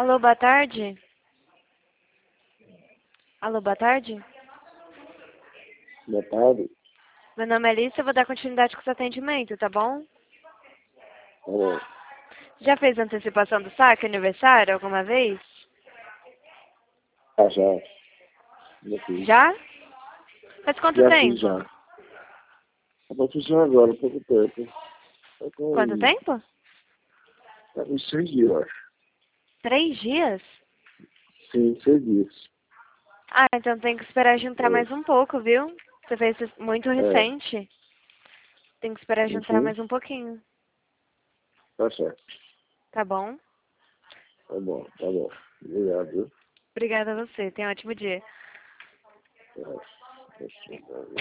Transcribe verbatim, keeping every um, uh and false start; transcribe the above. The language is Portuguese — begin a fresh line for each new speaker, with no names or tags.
Alô, boa tarde? Alô, boa tarde?
Boa tarde.
Meu nome é Alice, eu vou dar continuidade com o seu atendimento, tá bom?
Tá bom.
Já fez antecipação do saque aniversário alguma vez?
Ah, já. Já fiz.
Já? Faz quanto
Já fiz,
tempo?
já. Eu vou funcionar agora, há pouco tempo. Tá
Quanto
com...
tempo?
Tá com seis dias, eu acho.
Três dias?
Sim, seis dias.
Ah, então tem que esperar juntar
É.
mais um pouco, viu? Você fez isso muito
É.
recente. Tem que esperar juntar
Enfim,
mais um pouquinho,
tá certo.
tá bom?
Tá bom, tá bom. Obrigado, viu?
Obrigada a você, tenha um ótimo dia.
É.